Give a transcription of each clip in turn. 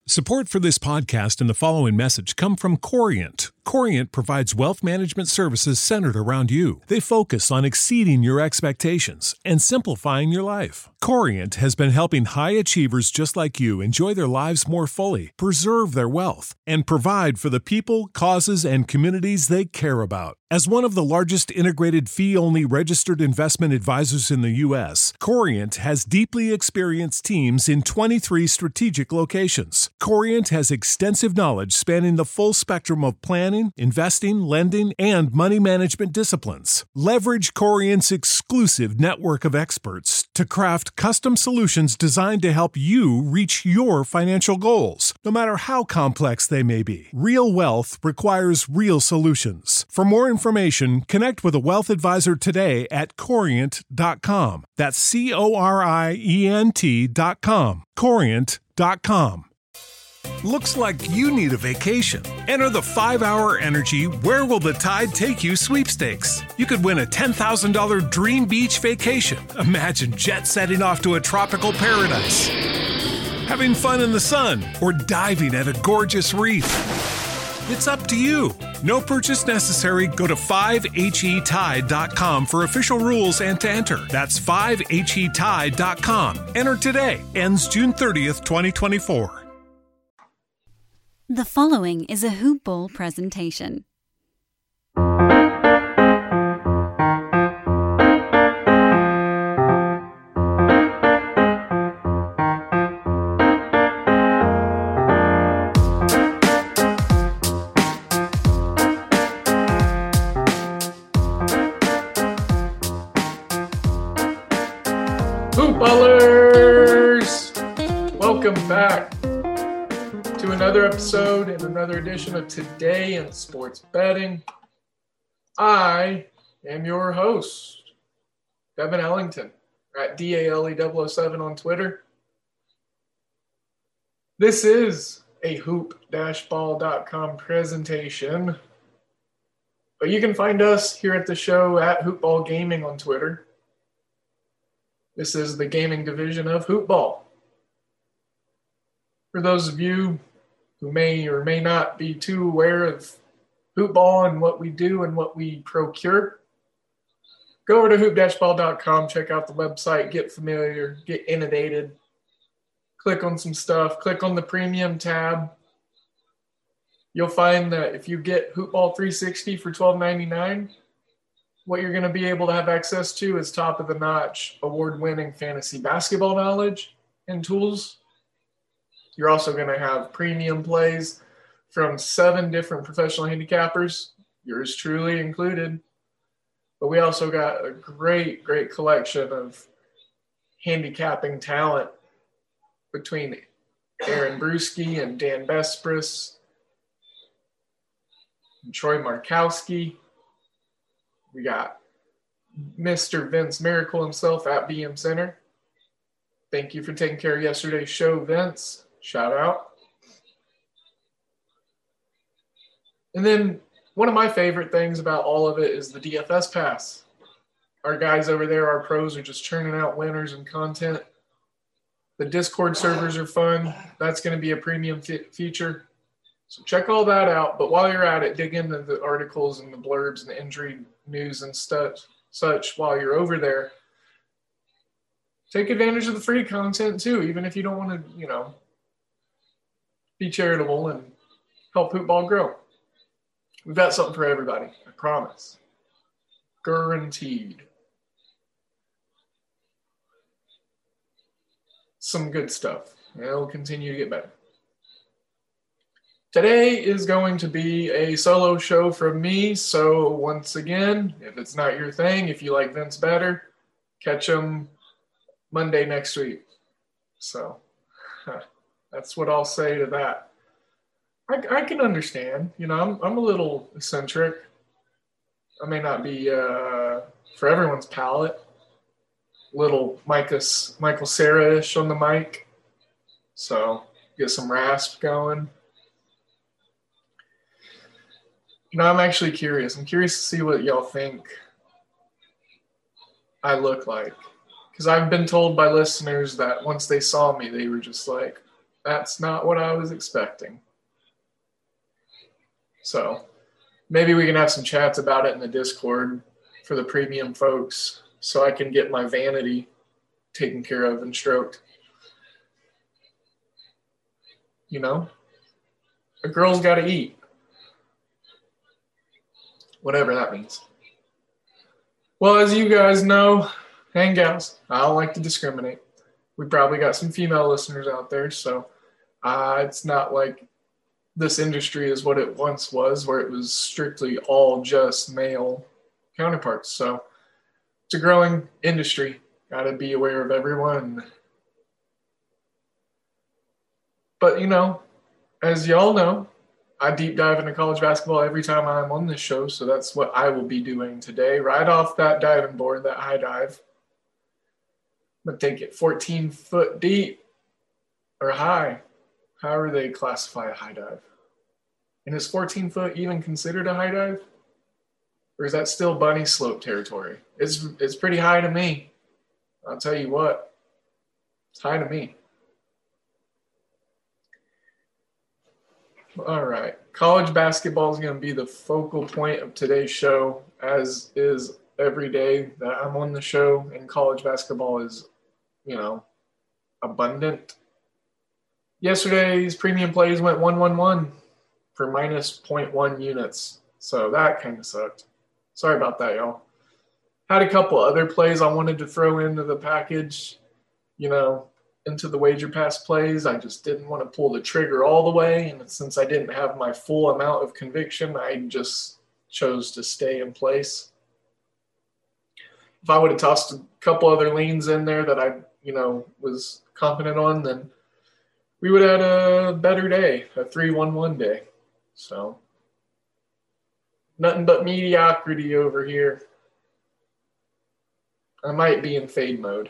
Support for this podcast and the following message come from Corient. Corient provides wealth management services centered around you. They focus on exceeding your expectations and simplifying your life. Corient has been helping high achievers just like you enjoy their lives more fully, preserve their wealth, and provide for the people, causes, and communities they care about. As one of the largest integrated fee-only registered investment advisors in the U.S., Corient has deeply experienced teams in 23 strategic locations. Corient has extensive knowledge spanning the full spectrum of planning, investing, lending, and money management disciplines. Leverage Corient's exclusive network of experts to craft custom solutions designed to help you reach your financial goals, no matter how complex they may be. Real wealth requires real solutions. For more information, connect with a wealth advisor today at Corient.com. That's Corient.com. Corient.com. Looks like you need a vacation. Enter the 5-Hour Energy Where Will the Tide Take You sweepstakes. You could win a $10,000 dream beach vacation. Imagine jet setting off to a tropical paradise, having fun in the sun, or diving at a gorgeous reef. It's up to you. No purchase necessary. Go to 5HETide.com for official rules and to enter. That's 5HETide.com. Enter today. Ends June 30th, 2024. The following is a Hoop Ball presentation. Hoop Ballers! Welcome back to another episode and another edition of Today in Sports Betting. I am your host, Devin Ellington, at DALE007 on Twitter. This is a hoop-ball.com presentation, but you can find us here at the show at Hoopball Gaming on Twitter. This is the gaming division of Hoopball. For those of you who may or may not be too aware of Hoopball and what we do and what we procure, go over to hoop-ball.com, check out the website, get familiar, get inundated, click on some stuff, click on the premium tab. You'll find that if you get Hoopball 360 for $12.99, what you're going to be able to have access to is top-of-the-notch, award-winning fantasy basketball knowledge and tools. You're also going to have premium plays from 7 different professional handicappers, yours truly included. But we also got a great, great collection of handicapping talent between Aaron Bruschi and Dan Bespris and Troy Markowski. We got Mr. Vince Miracle himself at BM Center. Thank you for taking care of yesterday's show, Vince. Shout out. And then one of my favorite things about all of it is the DFS pass. Our guys over there, our pros, are just churning out winners and content. The Discord servers are fun. That's going to be a premium feature. So check all that out. But while you're at it, dig into the articles and the blurbs and the injury news and such while you're over there. Take advantage of the free content too, even if you don't want to, be charitable and help Hoopball grow. We've got something for everybody, I promise. Guaranteed. Some good stuff. It'll continue to get better. Today is going to be a solo show from me, so once again, if it's not your thing, if you like Vince better, catch him Monday next week. So that's what I'll say to that. I can understand. I'm a little eccentric. I may not be for everyone's palate. Little Michael Cera-ish on the mic. So get some rasp going. I'm actually curious. I'm curious to see what y'all think I look like. Because I've been told by listeners that once they saw me, they were just like, That's not what I was expecting. So maybe we can have some chats about it in the Discord for the premium folks so I can get my vanity taken care of and stroked. You know, a girl's got to eat. Whatever that means. Well, as you guys know, and gals, I don't like to discriminate. We probably got some female listeners out there, so it's not like this industry is what it once was, where it was strictly all just male counterparts. So it's a growing industry. Got to be aware of everyone. But, you know, as y'all know, I deep dive into college basketball every time I'm on this show, so that's what I will be doing today. Right off that diving board, that high dive. I'm going to take it 14 foot deep or high, however they classify a high dive. And is 14 foot even considered a high dive? Or is that still bunny slope territory? It's pretty high to me. I'll tell you what, it's high to me. All right. College basketball is going to be the focal point of today's show, as is every day that I'm on the show, and college basketball is, you know, abundant. Yesterday's premium plays went 1-1-1 for minus 0.1 units. So that kind of sucked. Sorry about that, y'all. Had a couple other plays I wanted to throw into the package, you know, into the wager pass plays. I just didn't want to pull the trigger all the way. And since I didn't have my full amount of conviction, I just chose to stay in place. If I would have tossed a couple other leans in there that I, you know, was confident on, then we would have had a better day, a 3-1-1 day. So nothing but mediocrity over here. I might be in fade mode.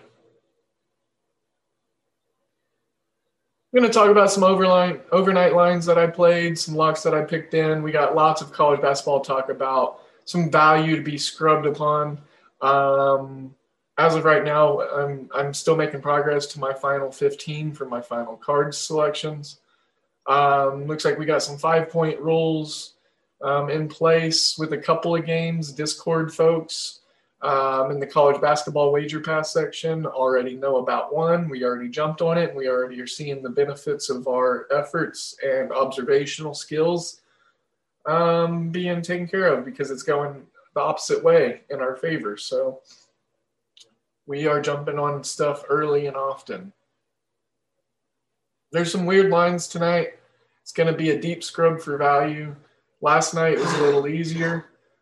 I'm going to talk about some overnight lines that I played, some locks that I picked in. We got lots of college basketball talk about, some value to be scrubbed upon. As of right now, I'm still making progress to my final 15 for my final card selections. Looks like we got some 5-point rules in place with a couple of games. Discord folks in the college basketball wager pass section already know about one. We already jumped on it, and we already are seeing the benefits of our efforts and observational skills being taken care of, because it's going the opposite way in our favor. So we are jumping on stuff early and often. There's some weird lines tonight. It's going to be a deep scrub for value. Last night was a little easier.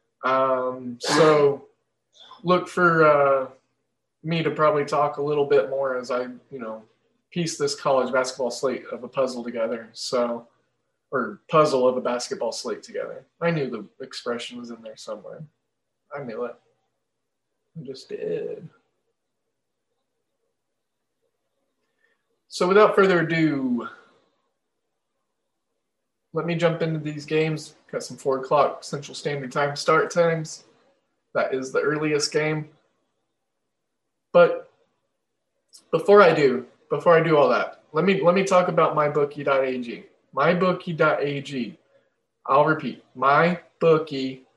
So look for me to probably talk a little bit more as I, you know, piece this college basketball slate of a puzzle together. So, or puzzle of a basketball slate together. I knew the expression was in there somewhere. I knew it. I just did. So without further ado, let me jump into these games. Got some 4 o'clock Central Standard Time start times. That is the earliest game. But before I do all that, let me talk about mybookie.ag. Mybookie.ag. I'll repeat. Mybookie.ag.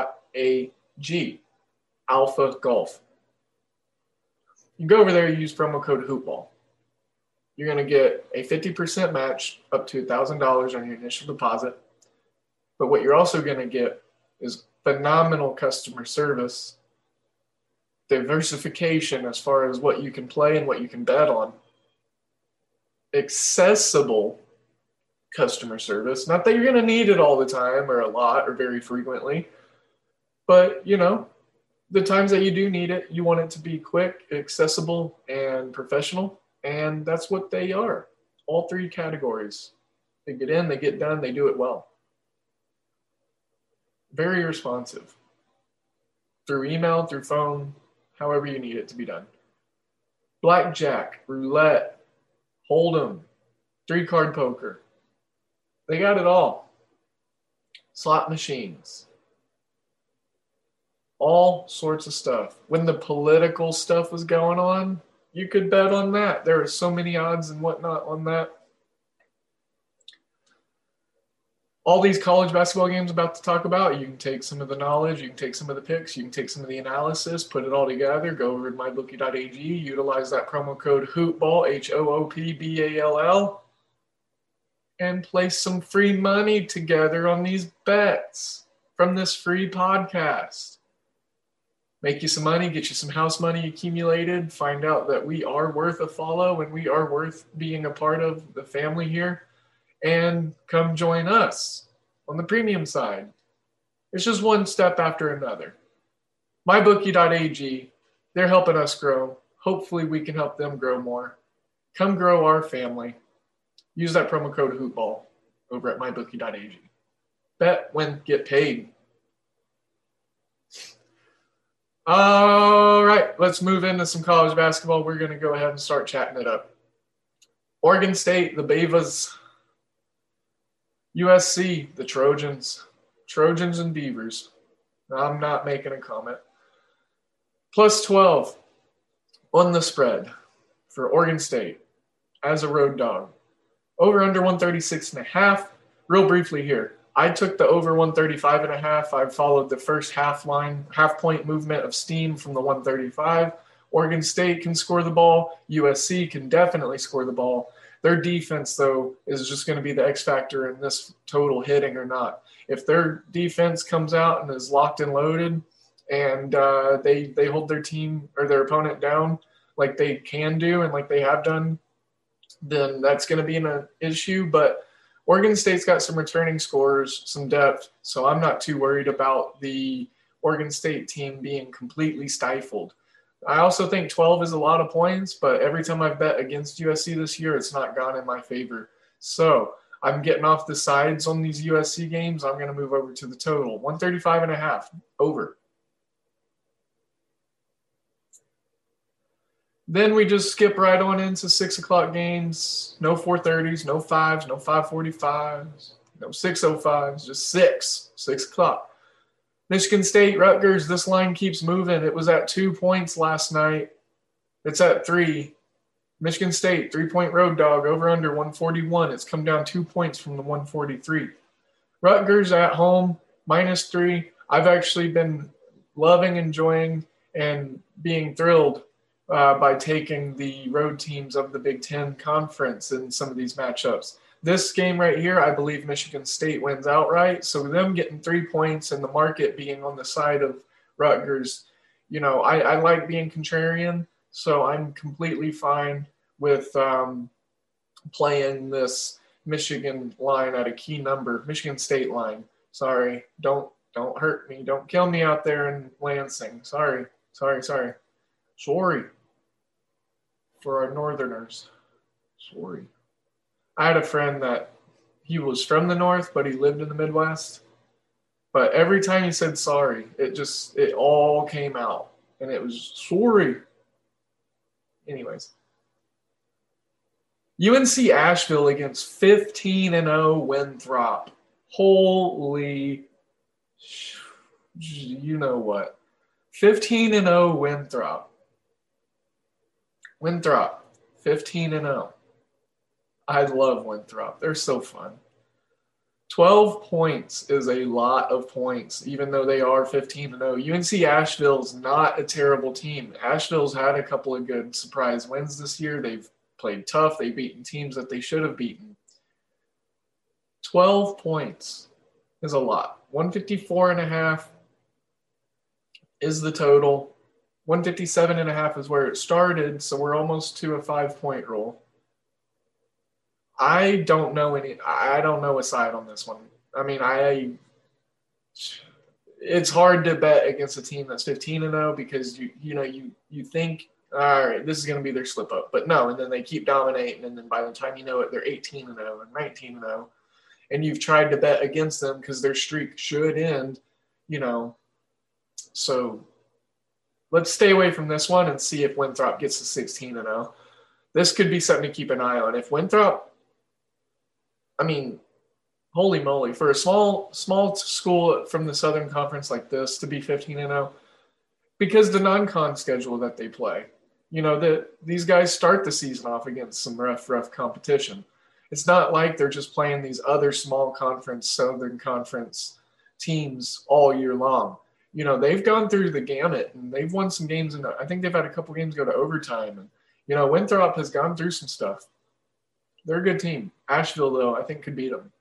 Alpha Golf. You go over there, you use promo code HoopBall. You're going to get a 50% match up to $1,000 on your initial deposit. But what you're also going to get is phenomenal customer service, diversification as far as what you can play and what you can bet on, accessible customer service. Not that you're going to need it all the time or a lot or very frequently, but, you know, the times that you do need it, you want it to be quick, accessible, and professional. And that's what they are. All 3 categories. They get in, they get done, they do it well. Very responsive. Through email, through phone, however you need it to be done. Blackjack, roulette, hold'em, 3-card poker. They got it all. Slot machines. All sorts of stuff. When the political stuff was going on, you could bet on that. There are so many odds and whatnot on that. all these college basketball games I'm about to talk about, you can take some of the knowledge, you can take some of the picks, you can take some of the analysis, put it all together, go over to mybookie.ag, utilize that promo code HOOPBALL, HOOPBALL, and place some free money together on these bets from this free podcast. Make you some money, get you some house money accumulated, find out that we are worth a follow and we are worth being a part of the family here, and come join us on the premium side. It's just one step after another. MyBookie.ag, they're helping us grow. Hopefully we can help them grow more. Come grow our family. Use that promo code HOOPBALL over at MyBookie.ag. Bet, win, get paid. All right, let's move into some college basketball. We're going to go ahead and start chatting it up. Oregon State, the Beavers. USC, the Trojans. Trojans and Beavers. I'm not making a comment. Plus 12 on the spread for Oregon State as a road dog. Over under 136.5. Real briefly here. I took the over 135.5. I followed the first half point movement of steam from the 135. Oregon State can score the ball. USC can definitely score the ball. Their defense, though, is just going to be the X factor in this total hitting or not. If their defense comes out and is locked and loaded and they hold their team or their opponent down like they can do and like they have done, then that's going to be an issue. But Oregon State's got some returning scorers, some depth, so I'm not too worried about the Oregon State team being completely stifled. I also think 12 is a lot of points, but every time I've bet against USC this year, it's not gone in my favor. So I'm getting off the sides on these USC games. I'm going to move over to the total. 135.5, over. Then we just skip right on into 6 o'clock games. No 4:30s, no 5s, no 5:45s, no 6:05s, just 6 o'clock. Michigan State, Rutgers, this line keeps moving. It was at 2 points last night. It's at 3. Michigan State, 3-point road dog, over under 141. It's come down 2 points from the 143. Rutgers at home, -3. I've actually been loving, enjoying, and being thrilled by taking the road teams of the Big Ten Conference in some of these matchups. This game right here, I believe Michigan State wins outright. So them getting 3 points and the market being on the side of Rutgers, I like being contrarian. So I'm completely fine with playing this Michigan line at a key number. Michigan State line. Sorry. Don't hurt me. Don't kill me out there in Lansing. Sorry. For our Northerners. Sorry. I had a friend that he was from the North, but he lived in the Midwest. But every time he said sorry, it all came out. And it was sorry. Anyways. UNC Asheville against 15-0 Winthrop. Holy, you know what. 15-0 Winthrop. Winthrop, 15-0. I love Winthrop. They're so fun. 12 points is a lot of points, even though they are 15-0. UNC Asheville's not a terrible team. Asheville's had a couple of good surprise wins this year. They've played tough. They've beaten teams that they should have beaten. 12 points is a lot. 154.5 is the total. 157.5 is where it started, so we're almost to a 5-point rule. I don't know a side on this one. I mean, it's hard to bet against a team that's 15-0 because you think, all right, this is going to be their slip up, but no, and then they keep dominating, and then by the time you know it, they're 18-0 and 19-0, and you've tried to bet against them because their streak should end, So let's stay away from this one and see if Winthrop gets to 16-0. This could be something to keep an eye on. If Winthrop, holy moly, for a small school from the Southern Conference like this to be 15-0, because the non-con schedule that they play, these guys start the season off against some rough competition. It's not like they're just playing these other small conference, Southern Conference teams all year long. You know, they've gone through the gamut and they've won some games. And I think they've had a couple games go to overtime. And, you know, Winthrop has gone through some stuff. They're a good team. Asheville, though, I think could beat them.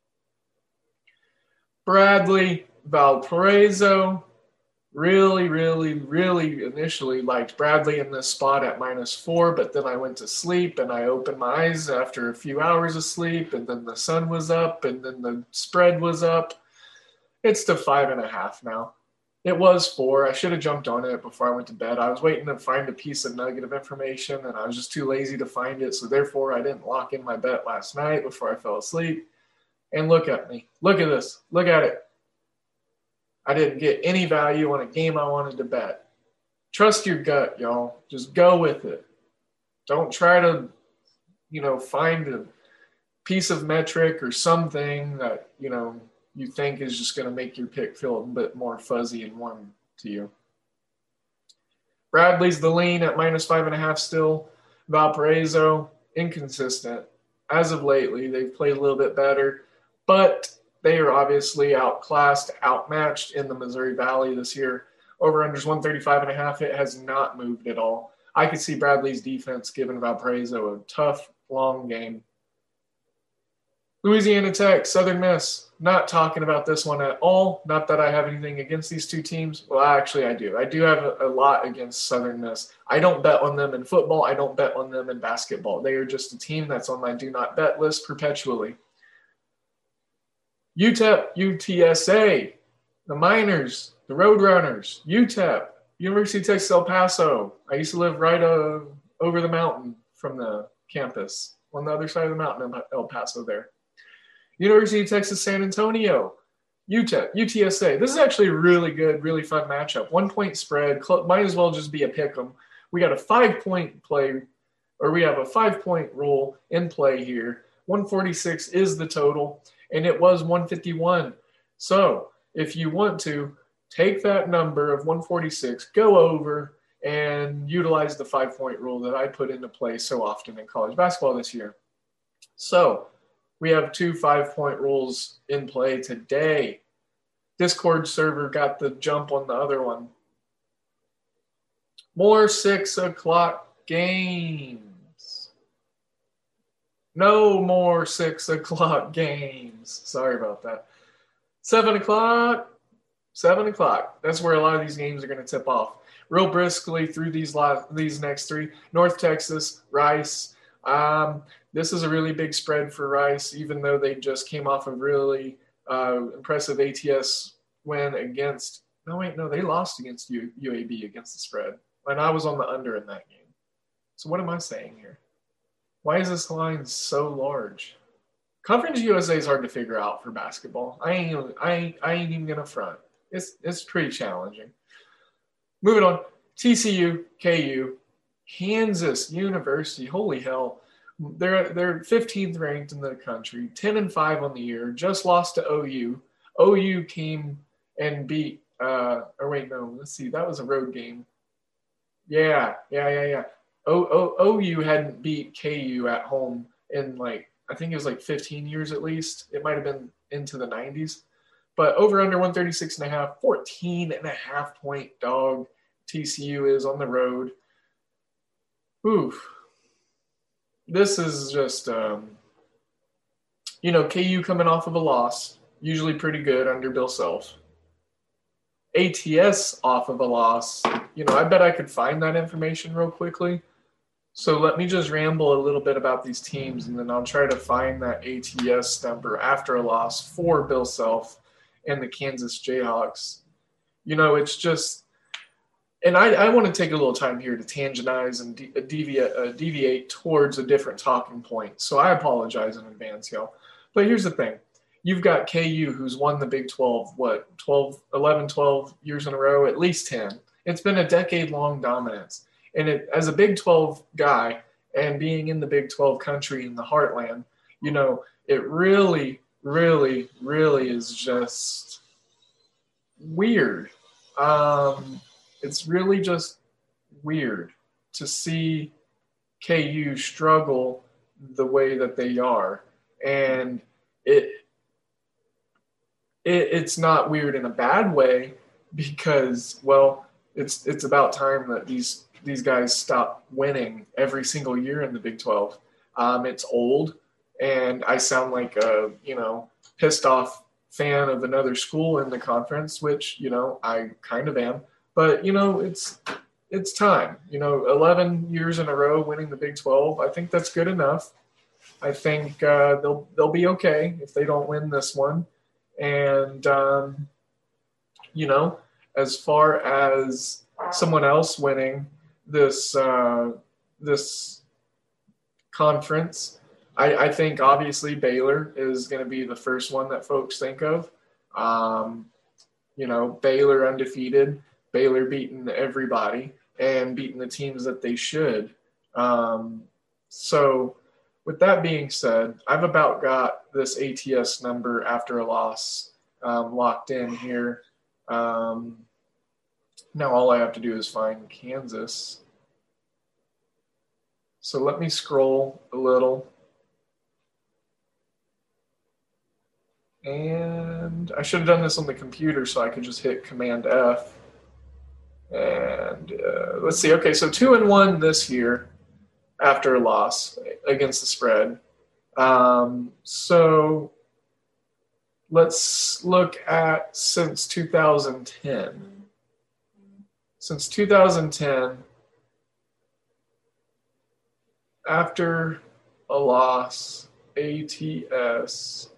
Bradley, Valparaiso. Really, really, really initially liked Bradley in this spot at -4, but then I went to sleep and I opened my eyes after a few hours of sleep, and then the sun was up and then the spread was up. It's to 5.5 now. It was 4. I should have jumped on it before I went to bed. I was waiting to find a piece of nugget of information, and I was just too lazy to find it, so therefore I didn't lock in my bet last night before I fell asleep. And look at me. Look at this. Look at it. I didn't get any value on a game I wanted to bet. Trust your gut, y'all. Just go with it. Don't try to, you know, find a piece of metric or something that, you know, you think is just going to make your pick feel a bit more fuzzy and warm to you. Bradley's the lean at -5.5 still. Valparaiso, inconsistent. As of lately, they've played a little bit better, but they are obviously outclassed, outmatched in the Missouri Valley this year. Over-unders 135.5. It has not moved at all. I could see Bradley's defense giving Valparaiso a tough, long game. Louisiana Tech, Southern Miss. Not talking about this one at all. Not that I have anything against these two teams. Well, actually, I do. I do have a lot against Southern Miss. I don't bet on them in football. I don't bet on them in basketball. They are just a team that's on my do not bet list perpetually. UTEP, UTSA, the Miners, the Roadrunners, UTEP, University of Texas El Paso. I used to live right over the mountain from the campus, on the other side of the mountain in El Paso there. University of Texas San Antonio, UTEP, UTSA. This is actually a really good, really fun matchup. 1-point spread, might as well just be a pick 'em. We got a 5-point play, or we have a 5-point rule in play here. 146 is the total, and it was 151. So if you want to take that number of 146, go over and utilize the 5-point rule that I put into play so often in college basketball this year. So we have 2 5-point rules in play today. Discord server got the jump on the other one. More 6 o'clock games. No more 6 o'clock games. Sorry about that. 7 o'clock. 7 o'clock. That's where a lot of these games are going to tip off. Real briskly through these next 3. North Texas, Rice. This is a really big spread for Rice, even though they just came off a really impressive ATS win against – they lost against UAB against the spread. And I was on the under in that game. So what am I saying here? Why is this line so large? Conference USA is hard to figure out for basketball. I ain't even going to front. It's pretty challenging. Moving on. TCU, KU, Kansas University. Holy hell. They're 15th ranked in the country, 10-5 on the year, just lost to OU. OU came and beat let's see, that was a road game. Yeah. OU hadn't beat KU at home in I think it was 15 years at least. It might have been into the 90s. But over under 136.5, 14.5 point dog TCU is on the road. Oof. This is just, KU coming off of a loss, usually pretty good under Bill Self. ATS off of a loss. I bet I could find that information real quickly. So let me just ramble a little bit about these teams, and then I'll try to find that ATS number after a loss for Bill Self and the Kansas Jayhawks. It's just – and I want to take a little time here to tangentize and deviate towards a different talking point. So I apologize in advance, y'all. But here's the thing. You've got KU, who's won the Big 12, 12 years in a row, at least 10. It's been a decade-long dominance. And as a Big 12 guy and being in the Big 12 country in the heartland, it really, really, really is just weird. It's really just weird to see KU struggle the way that they are. And it's not weird in a bad way, because, well, it's about time that these guys stop winning every single year in the Big 12. It's old, and I sound like a, pissed off fan of another school in the conference, which, I kind of am. But, it's time. 11 years in a row winning the Big 12, I think that's good enough. I think they'll be okay if they don't win this one. And, as far as someone else winning this conference, I think obviously Baylor is going to be the first one that folks think of. Baylor undefeated, Baylor beating everybody and beating the teams that they should. So with that being said, I've about got this ATS number after a loss locked in here. Now all I have to do is find Kansas. So let me scroll a little. And I should have done this on the computer so I could just hit Command F. And let's see. Okay, so 2-1 this year after a loss against the spread. So let's look at since 2010. Since 2010, after a loss, ATS.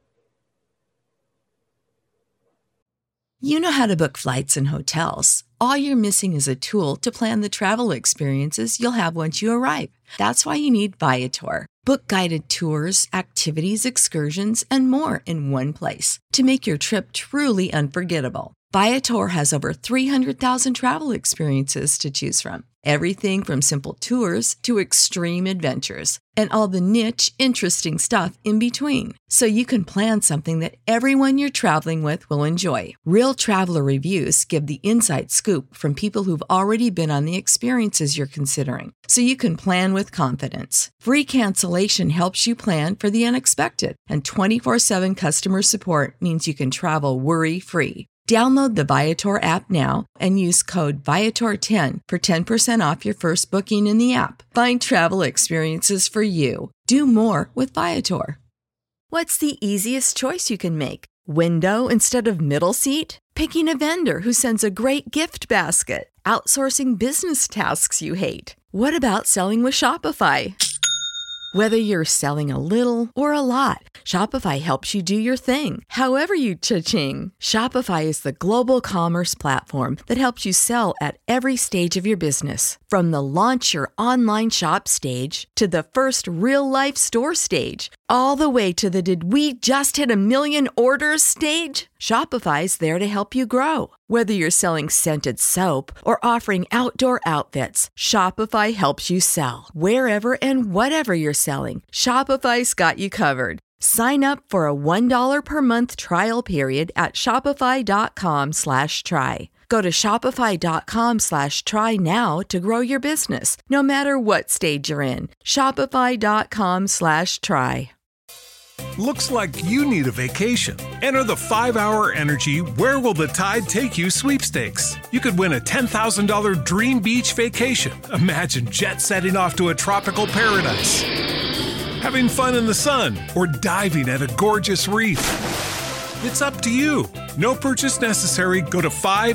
You know how to book flights and hotels. All you're missing is a tool to plan the travel experiences you'll have once you arrive. That's why you need Viator. Book guided tours, activities, excursions, and more in one place to make your trip truly unforgettable. Viator has over 300,000 travel experiences to choose from. Everything from simple tours to extreme adventures and all the niche, interesting stuff in between. So you can plan something that everyone you're traveling with will enjoy. Real traveler reviews give the inside scoop from people who've already been on the experiences you're considering. So you can plan with confidence. Free cancellation helps you plan for the unexpected. And 24/7 customer support means you can travel worry-free. Download the Viator app now and use code Viator10 for 10% off your first booking in the app. Find travel experiences for you. Do more with Viator. What's the easiest choice you can make? Window instead of middle seat? Picking a vendor who sends a great gift basket? Outsourcing business tasks you hate? What about selling with Shopify? Whether you're selling a little or a lot, Shopify helps you do your thing, however you cha-ching. Shopify is the global commerce platform that helps you sell at every stage of your business. From the launch your online shop stage to the first real-life store stage, all the way to the did we just hit 1 million orders stage. Shopify's there to help you grow. Whether you're selling scented soap or offering outdoor outfits, Shopify helps you sell. Wherever and whatever you're selling, Shopify's got you covered. Sign up for a $1 per month trial period at shopify.com/try. Go to shopify.com/try now to grow your business, no matter what stage you're in. Shopify.com/try. Looks like you need a vacation. Enter the 5-Hour Energy Where Will the Tide Take You sweepstakes. You could win a $10,000 dream beach vacation. Imagine jet setting off to a tropical paradise, having fun in the sun, or diving at a gorgeous reef. It's up to you. No purchase necessary. Go to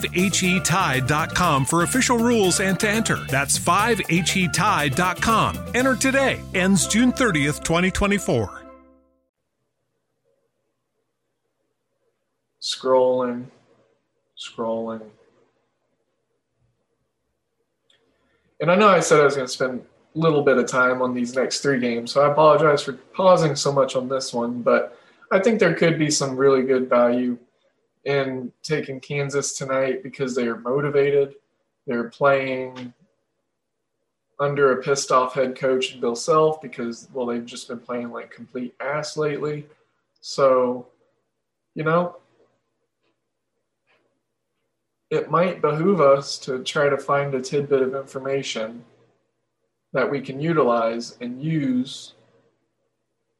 5HETide.com for official rules and to enter. That's 5HETide.com. Enter today. Ends June 30th, 2024. Scrolling. And I know I said I was going to spend a little bit of time on these next 3 games, so I apologize for pausing so much on this one, but I think there could be some really good value in taking Kansas tonight because they are motivated. They're playing under a pissed off head coach, Bill Self, because, well, they've just been playing like complete ass lately. So, it might behoove us to try to find a tidbit of information that we can utilize and use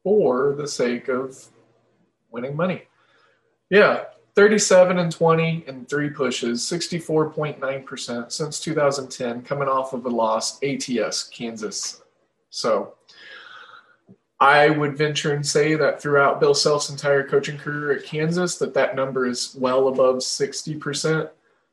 for the sake of winning money. Yeah, 37-20 in 3 pushes, 64.9% since 2010, coming off of a loss, ATS, Kansas. So I would venture and say that throughout Bill Self's entire coaching career at Kansas, that number is well above 60%.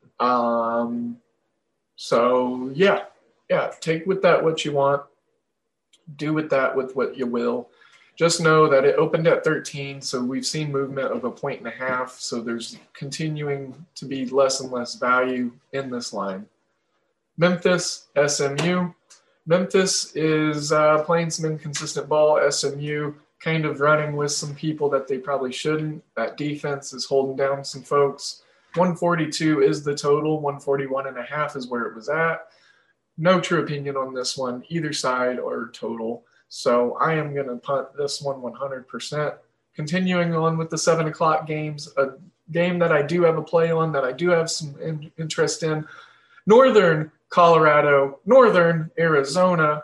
So yeah, take with that what you want. Do with that with what you will. Just know that it opened at 13, so we've seen movement of 1.5 points. So there's continuing to be less and less value in this line. Memphis, SMU. Memphis is playing some inconsistent ball. SMU kind of running with some people that they probably shouldn't. That defense is holding down some folks. 142 is the total. 141.5 is where it was at. No true opinion on this one, either side or total. So I am going to punt this one 100%. Continuing on with the 7 o'clock games, a game that I do have a play on, that I do have some interest in. Northern Colorado, Northern Arizona,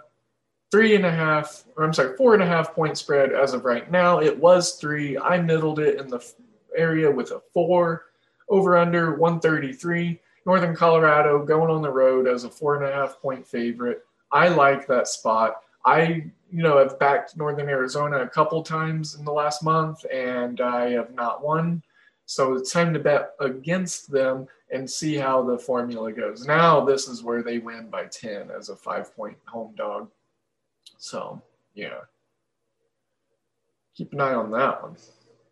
4.5 point spread as of right now. It was 3. I middled it in the area with a 4. Over under 133. Northern Colorado going on the road as a 4.5 point favorite. I like that spot. I have backed Northern Arizona a couple times in the last month, and I have not won. So it's time to bet against them and see how the formula goes. Now this is where they win by 10 as a 5-point home dog. So, yeah. Keep an eye on that one.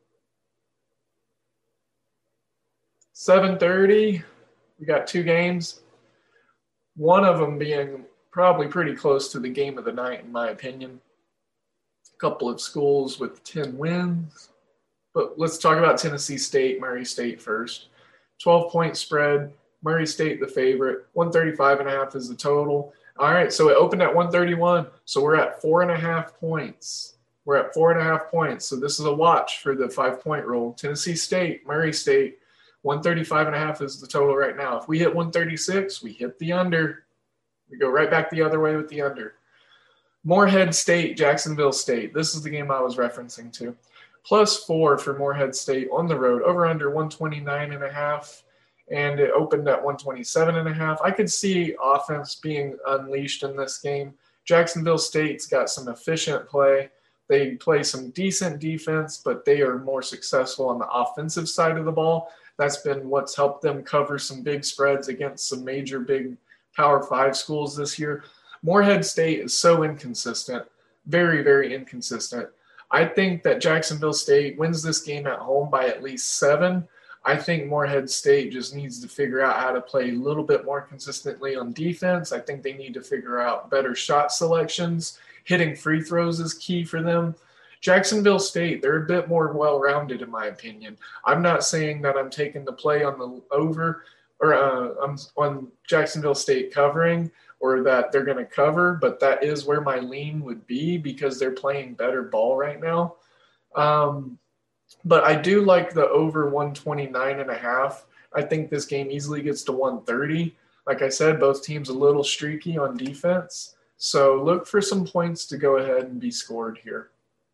7:30, we got 2 games. One of them being probably pretty close to the game of the night, in my opinion. A couple of schools with 10 wins. But let's talk about Tennessee State, Murray State first. 12-point spread, Murray State the favorite. 135.5 is the total. All right, so it opened at 131, so we're at 4.5 points. We're at 4.5 points, so this is a watch for the 5-point roll. Tennessee State, Murray State, 135.5 is the total right now. If we hit 136, we hit the under. We go right back the other way with the under. Morehead State, Jacksonville State. This is the game I was referencing to. +4 for Morehead State on the road. Over under 129.5, and it opened at 127.5. I could see offense being unleashed in this game. Jacksonville State's got some efficient play. They play some decent defense, but they are more successful on the offensive side of the ball. That's been what's helped them cover some big spreads against some major big Power 5 schools this year. Morehead State is so inconsistent, very, very inconsistent. I think that Jacksonville State wins this game at home by at least 7. I think Morehead State just needs to figure out how to play a little bit more consistently on defense. I think they need to figure out better shot selections. Hitting free throws is key for them. Jacksonville State, they're a bit more well-rounded in my opinion. I'm not saying that I'm taking the play on the over or on Jacksonville State covering or that they're going to cover, but that is where my lean would be because they're playing better ball right now. But I do like the over 129.5. I think this game easily gets to 130. Like I said, both teams a little streaky on defense. So look for some points to go ahead and be scored here.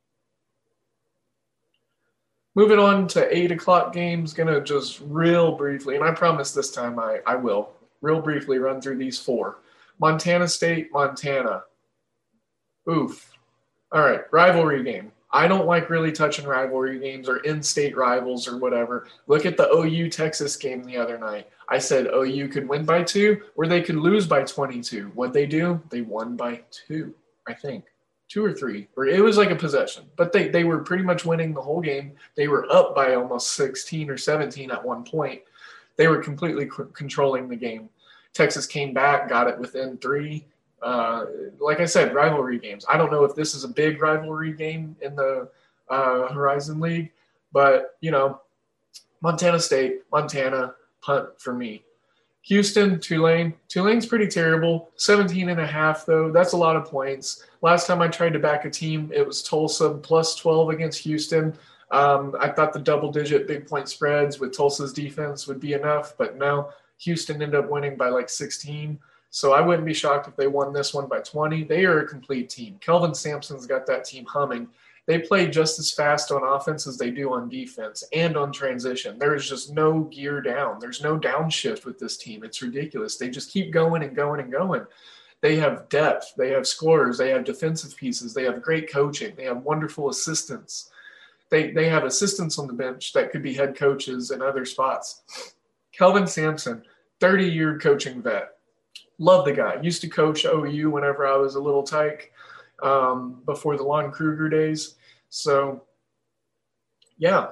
Moving on to 8 o'clock games, going to just real briefly, and I promise this time I will, real briefly run through these 4. Montana State, Montana. Oof. All right, rivalry game. I don't like really touching rivalry games or in-state rivals or whatever. Look at the OU-Texas game the other night. I said OU could win by 2 or they could lose by 22. What'd they do? They won by 2, I think. 2 or 3, or it was like a possession. But they were pretty much winning the whole game. They were up by almost 16 or 17 at one point. They were completely controlling the game. Texas came back, got it within 3. Like I said, rivalry games. I don't know if this is a big rivalry game in the Horizon League, but, Montana State, Montana, punt for me. Houston, Tulane. Tulane's pretty terrible. 17.5, though. That's a lot of points. Last time I tried to back a team, it was Tulsa +12 against Houston. I thought the double-digit big point spreads with Tulsa's defense would be enough, but no. Houston ended up winning by like 16. So I wouldn't be shocked if they won this one by 20. They are a complete team. Kelvin Sampson's got that team humming. They play just as fast on offense as they do on defense and on transition. There is just no gear down. There's no downshift with this team. It's ridiculous. They just keep going and going and going. They have depth. They have scorers. They have defensive pieces. They have great coaching. They have wonderful assistants. They have assistants on the bench that could be head coaches in other spots. Kelvin Sampson, 30-year coaching vet. Love the guy. Used to coach OU whenever I was a little tyke before the Lon Kruger days. So, yeah.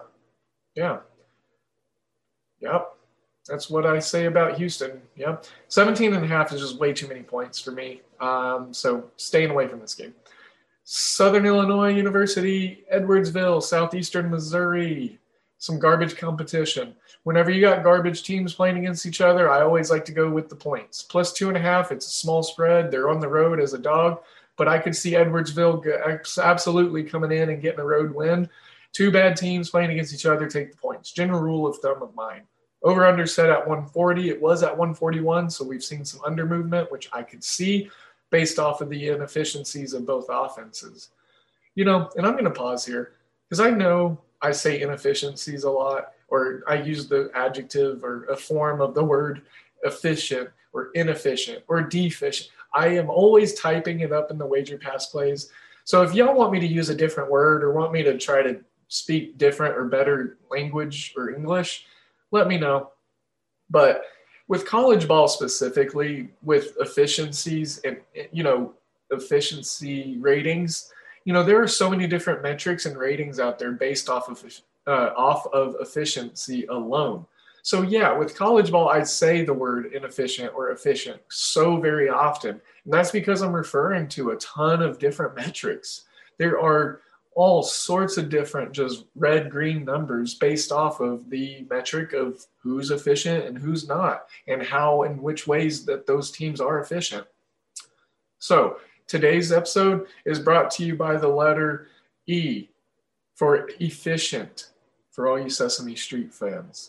That's what I say about Houston. Yeah. 17.5 is just way too many points for me. So staying away from this game. Southern Illinois University, Edwardsville, Southeastern Missouri. Some garbage competition. Whenever you got garbage teams playing against each other, I always like to go with the points. Plus 2.5, it's a small spread. They're on the road as a dog. But I could see Edwardsville absolutely coming in and getting a road win. Two bad teams playing against each other, take the points. General rule of thumb of mine. Over-under set at 140. It was at 141, so we've seen some under movement, which I could see based off of the inefficiencies of both offenses. And I'm going to pause here because I know I say inefficiencies a lot, or I use the adjective or a form of the word efficient or inefficient or deficient. I am always typing it up in the wager pass plays. So if y'all want me to use a different word or want me to try to speak different or better language or English, let me know. But with college ball specifically, with efficiencies and, efficiency ratings, there are so many different metrics and ratings out there based off of efficiency alone. So yeah, with college ball, I say the word inefficient or efficient so very often. And that's because I'm referring to a ton of different metrics. There are all sorts of different just red, green numbers based off of the metric of who's efficient and who's not, and how and which ways that those teams are efficient. So today's episode is brought to you by the letter E for efficient for all you Sesame Street fans.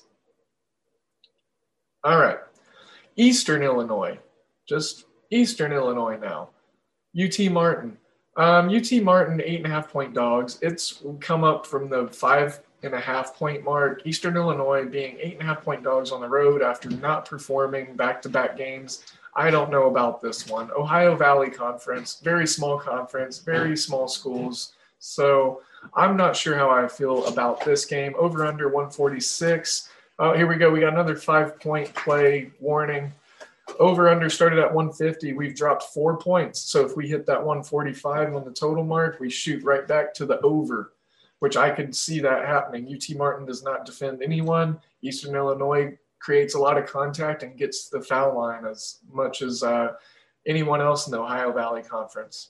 All right. Eastern Illinois. Just Eastern Illinois now. UT Martin. UT Martin, 8.5-point dogs. It's come up from the 5.5-point mark. Eastern Illinois being 8.5-point dogs on the road after not performing back-to-back games. I don't know about this one. Ohio Valley Conference, very small conference, very small schools. So I'm not sure how I feel about this game. Over under 146. Here we go. We got another 5-point play warning. Over under started at 150. We've dropped 4 points. So if we hit that 145 on the total mark, we shoot right back to the over, which I could see that happening. UT Martin does not defend anyone. Eastern Illinois creates a lot of contact and gets the foul line as much as anyone else in the Ohio Valley Conference.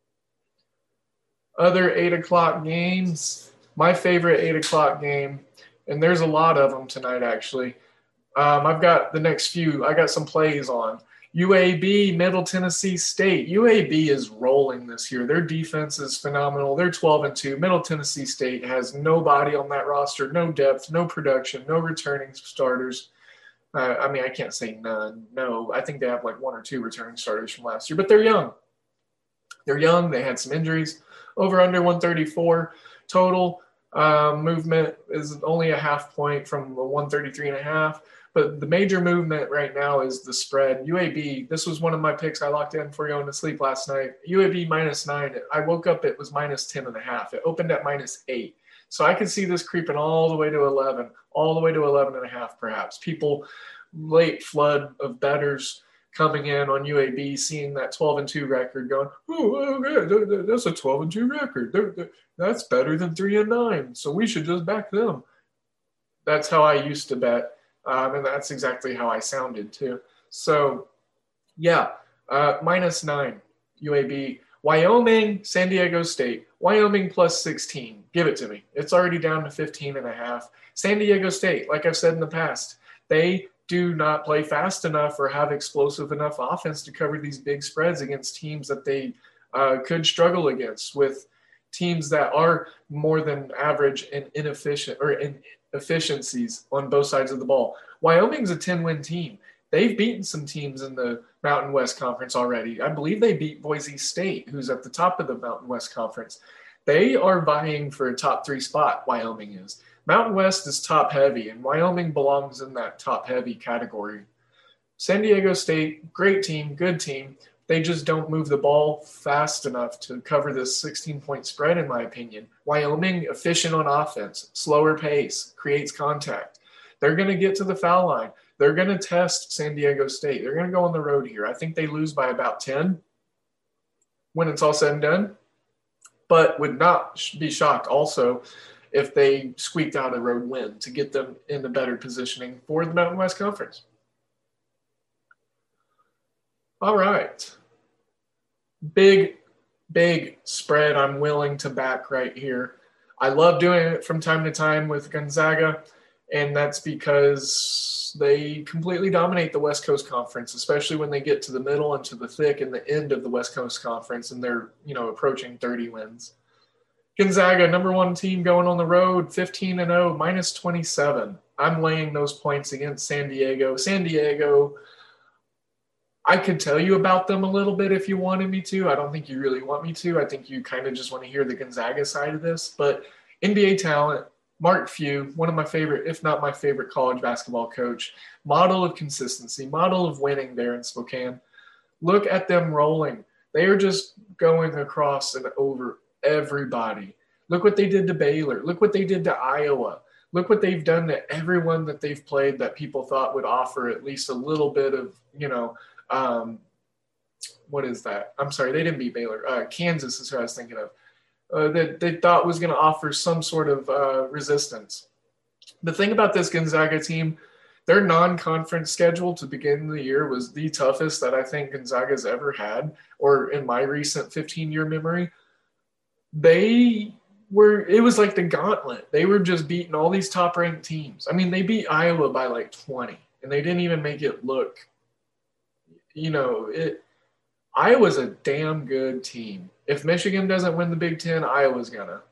Other 8 o'clock games. My favorite 8 o'clock game, and there's a lot of them tonight actually. I've got the next few. I got some plays on. UAB, Middle Tennessee State. UAB is rolling this year. Their defense is phenomenal. They're 12-2. Middle Tennessee State has nobody on that roster, no depth, no production, no returning starters. I can't say none. No, I think they have like 1 or 2 returning starters from last year, but they're young. They had some injuries. Over under 134 total. Movement is only a half point from the 133.5. But the major movement right now is the spread. UAB, this was one of my picks I locked in for going to sleep last night. UAB -9. I woke up, it was -10.5. It opened at -8. So I can see this creeping all the way to 11, all the way to 11.5 perhaps. People, late flood of bettors coming in on UAB, seeing that 12-2 record going, oh, okay, that's a 12-2 record. That's better than 3-9. So we should just back them. That's how I used to bet. And that's exactly how I sounded too. So, yeah, -9, UAB. Wyoming, San Diego State. Wyoming +16. Give it to me. It's already down to 15.5. San Diego State, like I've said in the past, they do not play fast enough or have explosive enough offense to cover these big spreads against teams that they could struggle against, with teams that are more than average and inefficient or in efficiencies on both sides of the ball. Wyoming's a 10-win team. They've beaten some teams in the Mountain West Conference already. I believe they beat Boise State, who's at the top of the Mountain West Conference. They are vying for a top 3 spot, Wyoming is. Mountain West is top heavy, and Wyoming belongs in that top heavy category. San Diego State, great team, good team. They just don't move the ball fast enough to cover this 16-point spread, in my opinion. Wyoming, efficient on offense, slower pace, creates contact. They're going to get to the foul line. They're going to test San Diego State. They're going to go on the road here. I think they lose by about 10 when it's all said and done, but would not be shocked also if they squeaked out a road win to get them in the better positioning for the Mountain West Conference. All right. Big spread I'm willing to back right here. I love doing it from time to time with Gonzaga, and that's because they completely dominate the West Coast Conference, especially when they get to the middle and to the thick and the end of the West Coast Conference, and they're, approaching 30 wins. Gonzaga, number 1 team going on the road, 15-0, minus 27. I'm laying those points against San Diego. San Diego, I could tell you about them a little bit if you wanted me to. I don't think you really want me to. I think you kind of just want to hear the Gonzaga side of this. But NBA talent, Mark Few, one of my favorite, if not my favorite college basketball coach, model of consistency, model of winning there in Spokane. Look at them rolling. They are just going across and over everybody. Look what they did to Baylor. Look what they did to Iowa. Look what they've done to everyone that they've played that people thought would offer at least a little bit of, what is that? I'm sorry, they didn't beat Baylor. Kansas is who I was thinking of. That they thought was going to offer some sort of resistance. The thing about this Gonzaga team, their non-conference schedule to begin the year was the toughest that I think Gonzaga's ever had, or in my recent 15-year memory. It was like the gauntlet. They were just beating all these top-ranked teams. I mean, they beat Iowa by like 20, and they didn't even make it look, Iowa's a damn good team. If Michigan doesn't win the Big Ten, Iowa's gonna.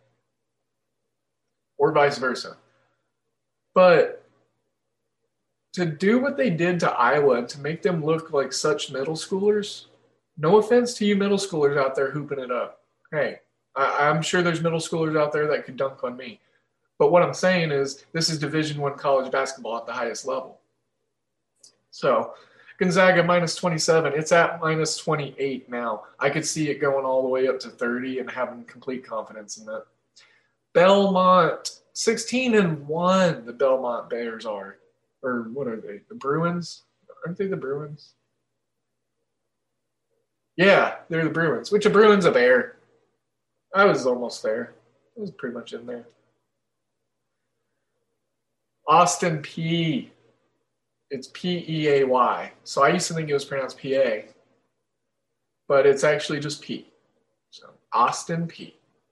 Or vice versa. But to do what they did to Iowa and to make them look like such middle schoolers, no offense to you middle schoolers out there hooping it up. Hey, I'm sure there's middle schoolers out there that could dunk on me. But what I'm saying is this is Division I college basketball at the highest level. So Gonzaga minus 27. It's at minus 28 now. I could see it going all the way up to 30 and having complete confidence in that. Belmont, 16-1, the Belmont Bears are. Or what are they? The Bruins? Aren't they the Bruins? Yeah, they're the Bruins. Which a Bruins a bear. I was almost there. I was pretty much in there. Austin Peay. It's P-E-A-Y. So I used to think it was pronounced P-A. But it's actually just P. So Austin Peay.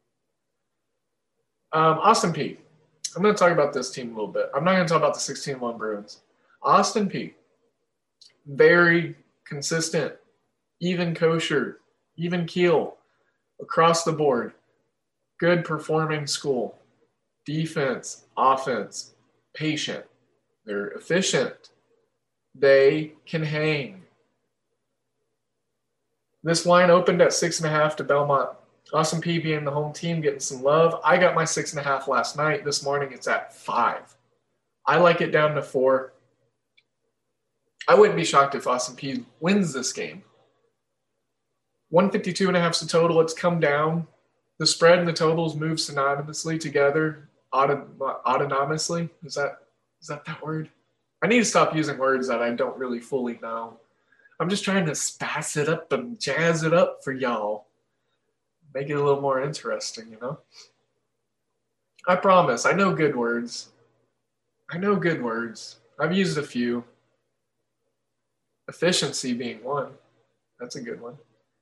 Austin Peay. I'm going to talk about this team a little bit. I'm not going to talk about the 16-1 Bruins. Austin Peay. Very consistent. Even kosher. Even keel. Across the board. Good performing school. Defense. Offense. Patient. They're efficient. They can hang. This line opened at 6.5 to Belmont. Austin Peay being the home team, getting some love. I got my 6.5 last night. This morning it's at 5. I like it down to 4. I wouldn't be shocked if Austin Peay wins this game. 152.5 is the total. It's come down. The spread and the totals move synonymously together. Autonomously. Is that word? I need to stop using words that I don't really fully know. I'm just trying to spice it up and jazz it up for y'all. Make it a little more interesting, I promise. I know good words. I've used a few. Efficiency being one. That's a good one.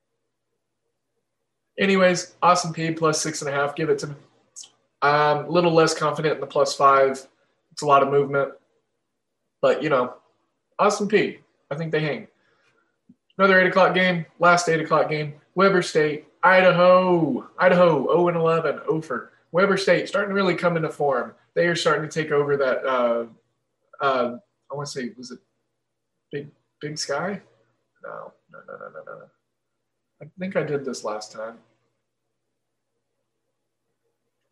Anyways, Austin Peay plus 6.5. Give it to me. A little less confident in the plus 5. It's a lot of movement. But, Austin Peay. I think they hang. Another 8 o'clock game. Last 8 o'clock game. Weber State. Idaho, 0-11, Ophir. Weber State starting to really come into form. They are starting to take over that, I want to say, was it Big Sky? No. I think I did this last time.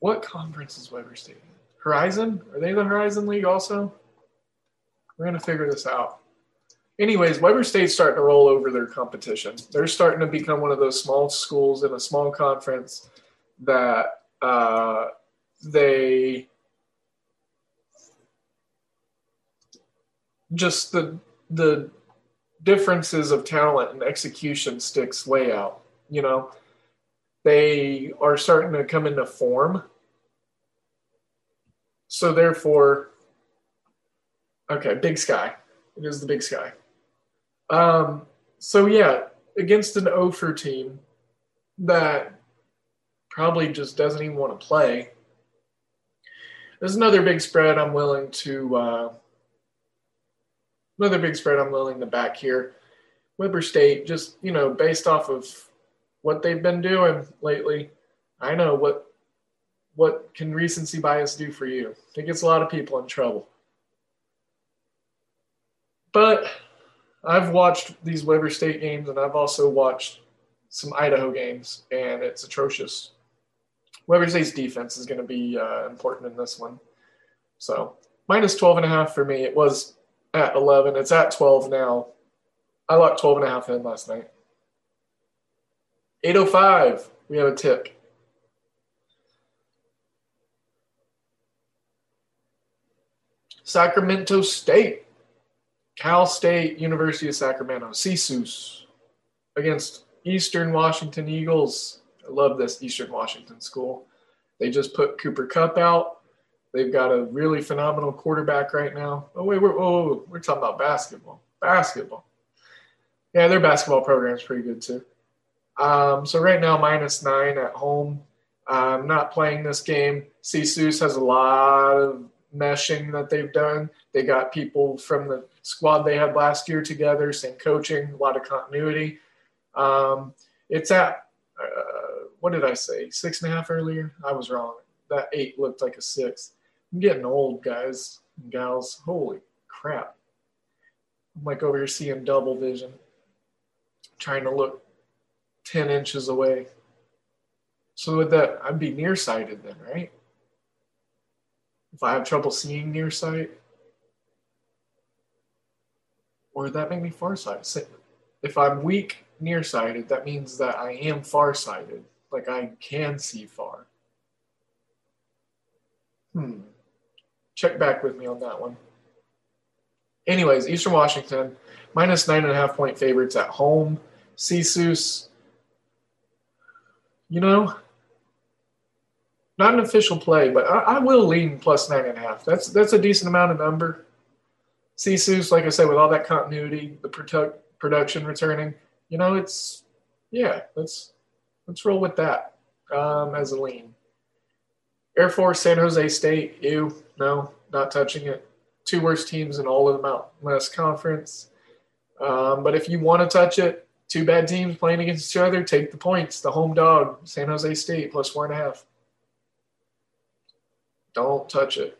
What conference is Weber State in? Horizon? Are they the Horizon League also? We're going to figure this out. Anyways, Weber State's starting to roll over their competition. They're starting to become one of those small schools in a small conference that they just the differences of talent and execution sticks way out. You know, they are starting to come into form. So therefore, okay, Big Sky. It is the Big Sky. So yeah, against an Ophir team that probably just doesn't even want to play. There's another big spread I'm willing to back here. Weber State, just, you know, based off of what they've been doing lately, I know what can recency bias do for you. It gets a lot of people in trouble. But I've watched these Weber State games, and I've also watched some Idaho games, and it's atrocious. Weber State's defense is going to be important in this one. So minus 12.5 for me. It was at 11. It's at 12 now. I locked 12.5 in last night. 8:05. We have a tip. Sacramento State. Cal State, University of Sacramento, CSUS against Eastern Washington Eagles. I love this Eastern Washington school. They just put Cooper Kupp out. They've got a really phenomenal quarterback right now. Oh, wait, we're talking about basketball. Basketball. Yeah, their basketball program is pretty good too. So right now, -9 at home. I'm not playing this game. CSUS has a lot of meshing that they've done. They got people from the squad they had last year together, same coaching, a lot of continuity. It's at, what did I say, 6.5 earlier? I was wrong. That 8 looked like a 6. I'm getting old, guys and gals. Holy crap. I'm like over here seeing double vision, trying to look 10 inches away. So with that, I'd be nearsighted then, right? If I have trouble seeing nearsight, or would that make me farsighted? If I'm weak nearsighted, that means that I am farsighted. Like I can see far. Check back with me on that one. Anyways, Eastern Washington, -9.5 point favorites at home. CSUS, you know, not an official play, but I will lean +9.5. That's a decent amount of number. CSUS, like I said, with all that continuity, the production returning, you know, let's roll with that as a lean. Air Force, San Jose State, no, not touching it. 2 worst teams in all of the Mountain West Conference. But if you want to touch it, 2 bad teams playing against each other, take the points. The home dog, San Jose State, +4.5. Don't touch it.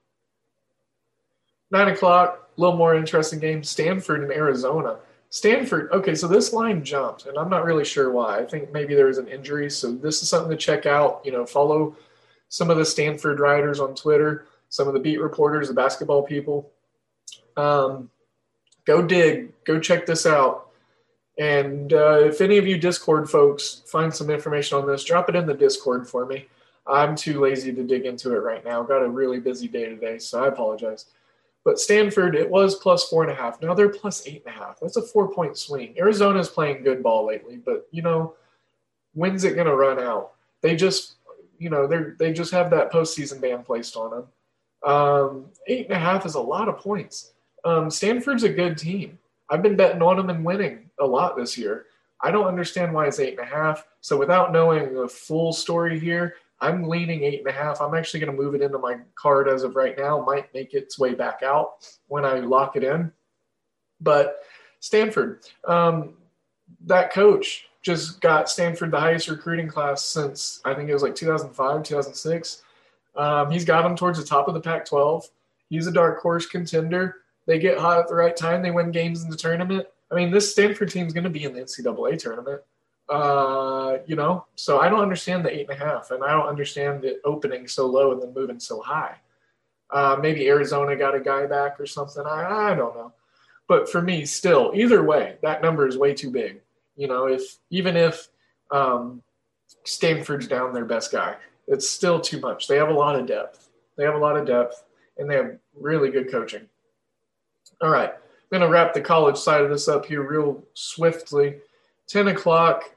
9 o'clock, a little more interesting game. Stanford and Arizona. Stanford, okay, so this line jumped, and I'm not really sure why. I think maybe there was an injury, so this is something to check out. You know, follow some of the Stanford writers on Twitter, some of the beat reporters, the basketball people. Go dig. Go check this out. And if any of you Discord folks find some information on this, drop it in the Discord for me. I'm too lazy to dig into it right now. Got a really busy day today, so I apologize. But Stanford, it was +4.5. Now they're +8.5. That's a 4-point swing. Arizona's playing good ball lately, but, you know, when's it going to run out? They just, you know, they just have that postseason ban placed on them. 8.5 is a lot of points. Stanford's a good team. I've been betting on them and winning a lot this year. I don't understand why it's 8.5. So without knowing the full story here, I'm leaning 8.5. I'm actually going to move it into my card as of right now. Might make its way back out when I lock it in. But Stanford, that coach just got Stanford the highest recruiting class since I think it was like 2005, 2006. He's got them towards the top of the Pac-12. He's a dark horse contender. They get hot at the right time. They win games in the tournament. I mean, this Stanford team is going to be in the NCAA tournament. So I don't understand the 8.5, and I don't understand the opening so low and then moving so high. Maybe Arizona got a guy back or something. I don't know. But for me, still, either way, that number is way too big. Even if Stanford's down their best guy, it's still too much. They have a lot of depth. And they have really good coaching. All right, I'm going to wrap the college side of this up here real swiftly. 10 o'clock,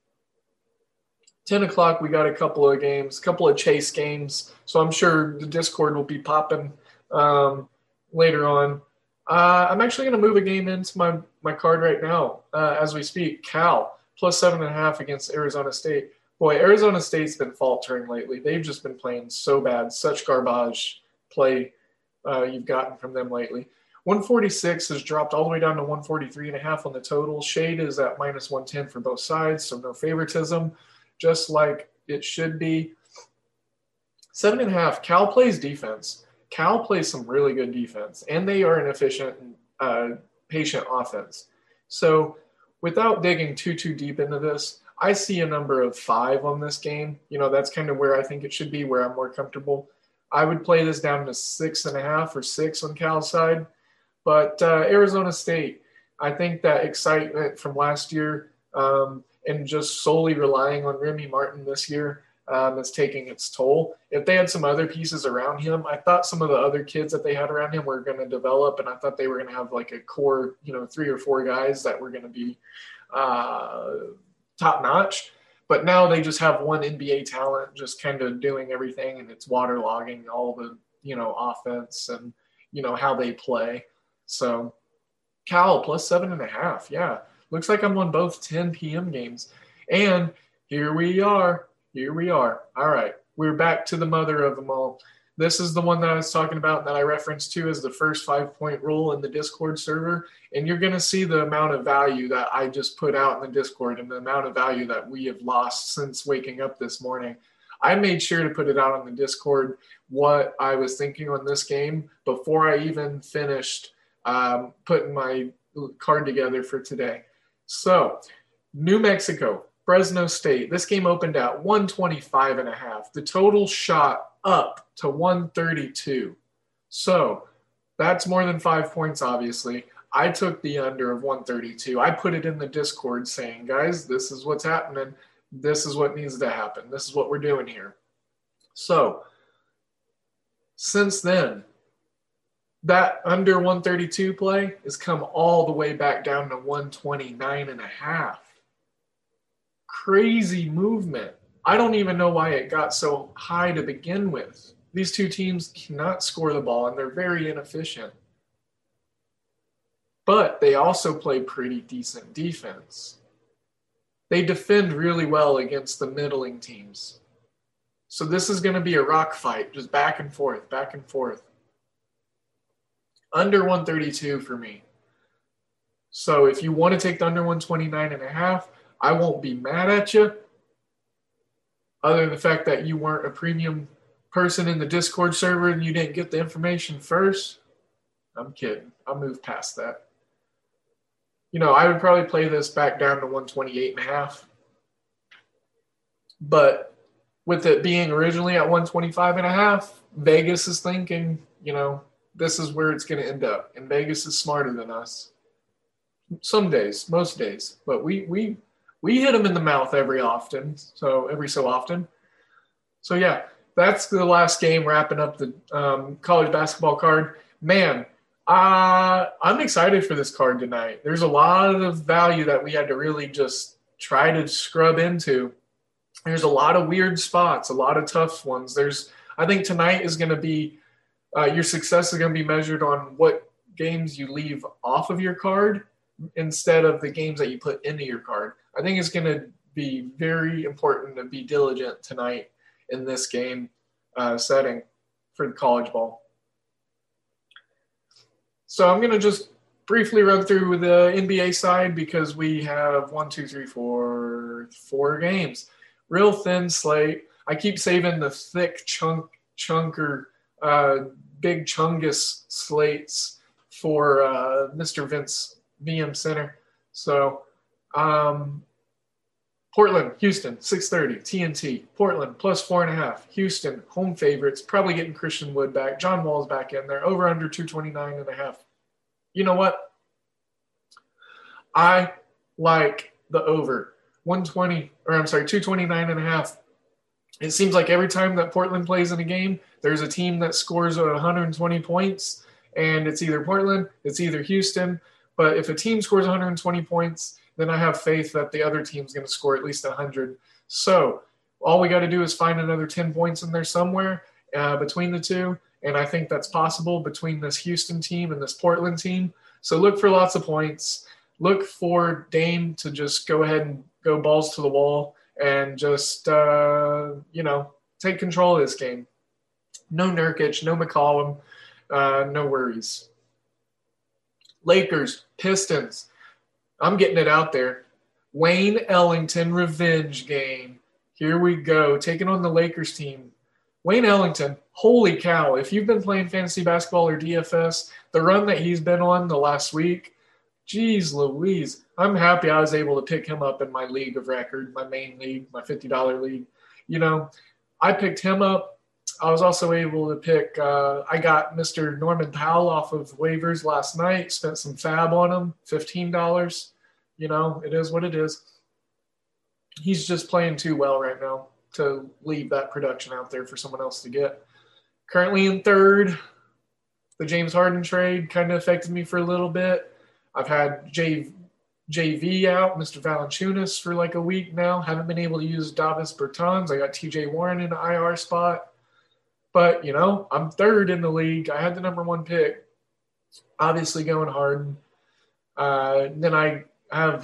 we got a couple of games, a couple of chase games. So I'm sure the Discord will be popping later on. I'm actually going to move a game into my card right now as we speak. Cal, plus 7.5 against Arizona State. Boy, Arizona State's been faltering lately. They've just been playing so bad. Such garbage play you've gotten from them lately. 146 has dropped all the way down to 143.5 on the total. Shade is at minus 110 for both sides, so no favoritism, just like it should be. 7.5, Cal plays defense. Cal plays some really good defense, and they are an efficient and patient offense. So without digging too deep into this, I see a number of 5 on this game. That's kind of where I think it should be, where I'm more comfortable. I would play this down to 6.5 or 6 on Cal's side. But Arizona State, I think that excitement from last year and just solely relying on Remy Martin this year is taking its toll. If they had some other pieces around him, I thought some of the other kids that they had around him were going to develop, and I thought they were going to have like a core, 3 or 4 guys that were going to be top-notch. But now they just have one NBA talent just kind of doing everything, and it's waterlogging all the, offense and, how they play. So Cal plus 7.5. Yeah. Looks like I'm on both 10 p.m. games. And here we are. All right. We're back to the mother of them all. This is the one that I was talking about that I referenced to as the first 5-point rule in the Discord server. And you're going to see the amount of value that I just put out in the Discord and the amount of value that we have lost since waking up this morning. I made sure to put it out on the Discord what I was thinking on this game before I even finished putting my card together for today. So, New Mexico, Fresno State. This game opened at 125.5. The total shot up to 132. So, that's more than 5 points, obviously. I took the under of 132. I put it in the Discord saying, guys, this is what's happening. This is what needs to happen. This is what we're doing here. So, since then, that under 132 play has come all the way back down to 129.5. Crazy movement. I don't even know why it got so high to begin with. These two teams cannot score the ball, and they're very inefficient. But they also play pretty decent defense. They defend really well against the middling teams. So this is going to be a rock fight, just back and forth, back and forth. Under 132 for me. So if you want to take the under 129.5, I won't be mad at you. Other than the fact that you weren't a premium person in the Discord server and you didn't get the information first. I'm kidding. I'll move past that. I would probably play this back down to 128.5. But with it being originally at 125.5, Vegas is thinking, this is where it's going to end up. And Vegas is smarter than us. Some days, most days. But we hit them in the mouth every so often. So, yeah, that's the last game wrapping up the college basketball card. Man, I'm excited for this card tonight. There's a lot of value that we had to really just try to scrub into. There's a lot of weird spots, a lot of tough ones. I think tonight is going to be your success is going to be measured on what games you leave off of your card instead of the games that you put into your card. I think it's going to be very important to be diligent tonight in this game setting for the college ball. So I'm going to just briefly run through the NBA side because we have 4 games. Real thin slate. I keep saving the thick chunker, big chungus slates for Mr. Vince VM Center. So Portland, Houston, 6:30, TNT. Portland, plus 4.5. Houston, home favorites, probably getting Christian Wood back. John Wall's back in there, over under 229.5. You know what? I like the over 229.5. It seems like every time that Portland plays in a game, there's a team that scores 120 points, and it's either Portland, it's either Houston. But if a team scores 120 points, then I have faith that the other team's going to score at least 100. So all we got to do is find another 10 points in there somewhere between the two, and I think that's possible between this Houston team and this Portland team. So look for lots of points. Look for Dame to just go ahead and go balls to the wall and just, take control of this game. No Nurkic, no McCollum, no worries. Lakers, Pistons. I'm getting it out there. Wayne Ellington revenge game. Here we go. Taking on the Lakers team. Wayne Ellington, holy cow. If you've been playing fantasy basketball or DFS, the run that he's been on the last week, geez Louise. I'm happy I was able to pick him up in my league of record, my main league, my $50 league. I picked him up. I was also able to pick I got Mr. Norman Powell off of waivers last night, spent some fab on him, $15. It is what it is. He's just playing too well right now to leave that production out there for someone else to get. Currently in third. The James Harden trade kind of affected me for a little bit. I've had JV out, Mr. Valanciunas, for like a week now. Haven't been able to use Davis Bertans. I got TJ Warren in the IR spot. But, I'm third in the league. I had the number one pick. Obviously going Harden. Then I have,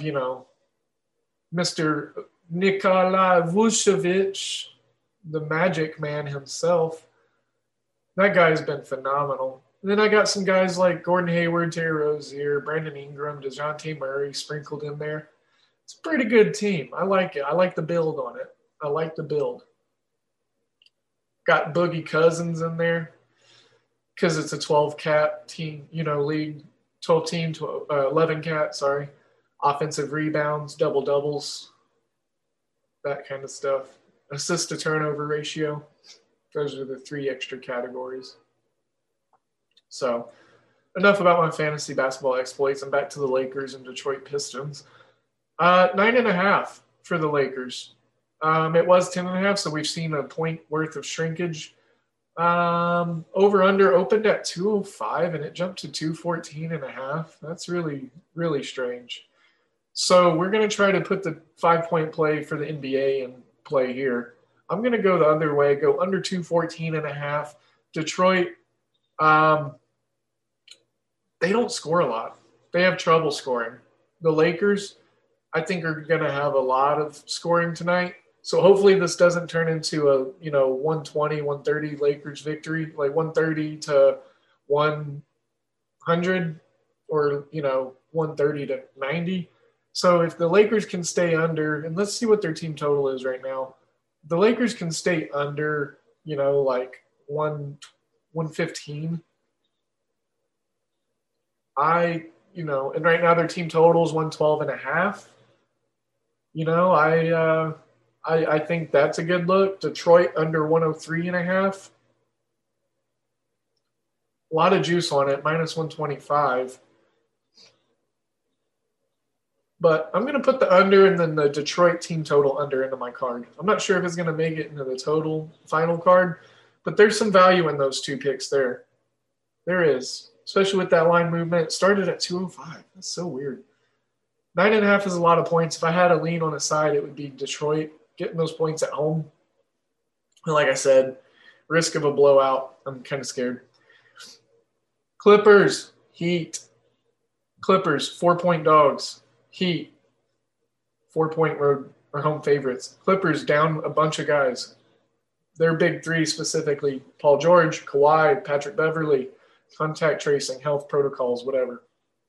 Mr. Nikola Vucevic, the Magic Man himself. That guy's been phenomenal. And then I got some guys like Gordon Hayward, Terry Rozier, Brandon Ingram, DeJounte Murray sprinkled in there. It's a pretty good team. I like it. I like the build on it. I like the build. Got Boogie Cousins in there because it's a 12-cat team, league, 12-team, 11-cat, sorry. Offensive rebounds, double-doubles, that kind of stuff. Assist-to-turnover ratio. Those are the 3 extra categories. So enough about my fantasy basketball exploits. I'm back to the Lakers and Detroit Pistons. 9.5 for the Lakers. It was 10.5, so we've seen a point worth of shrinkage. Over-under opened at 205, and it jumped to 214.5. That's really, really strange. So we're going to try to put the 5-point play for the NBA in play here. I'm going to go the other way, go under 214.5. Detroit, they don't score a lot. They have trouble scoring. The Lakers, I think, are going to have a lot of scoring tonight. So hopefully this doesn't turn into a, 120, 130 Lakers victory, like 130 to 100 or, 130 to 90. So if the Lakers can stay under, and let's see what their team total is right now. The Lakers can stay under, 115. And right now their team total is 112.5. I think that's a good look. Detroit under 103.5. A lot of juice on it, minus 125. But I'm going to put the under and then the Detroit team total under into my card. I'm not sure if it's going to make it into the total final card, but there's some value in those 2 picks there. There is, especially with that line movement. It started at 205. That's so weird. 9.5 is a lot of points. If I had a lean on a side, it would be Detroit getting those points at home. And like I said, risk of a blowout. I'm kind of scared. Clippers, Heat. Clippers, 4-point dogs. Heat, 4-point road or home favorites. Clippers down a bunch of guys. Their big 3 specifically, Paul George, Kawhi, Patrick Beverly, contact tracing, health protocols, whatever.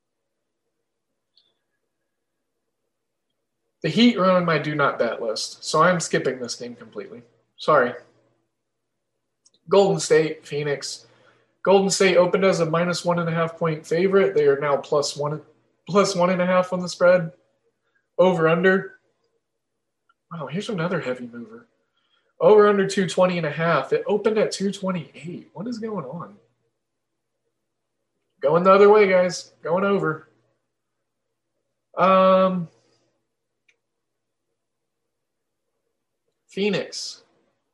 The Heat are on my do not bet list, so I'm skipping this game completely. Sorry. Golden State, Phoenix. Golden State opened as a minus 1.5 point favorite. They are now plus 1.5 on the spread. Over under Wow, here's another heavy mover. Over under 220.5. It opened at 228. What is going on? Going the other way, guys. Going over. Phoenix.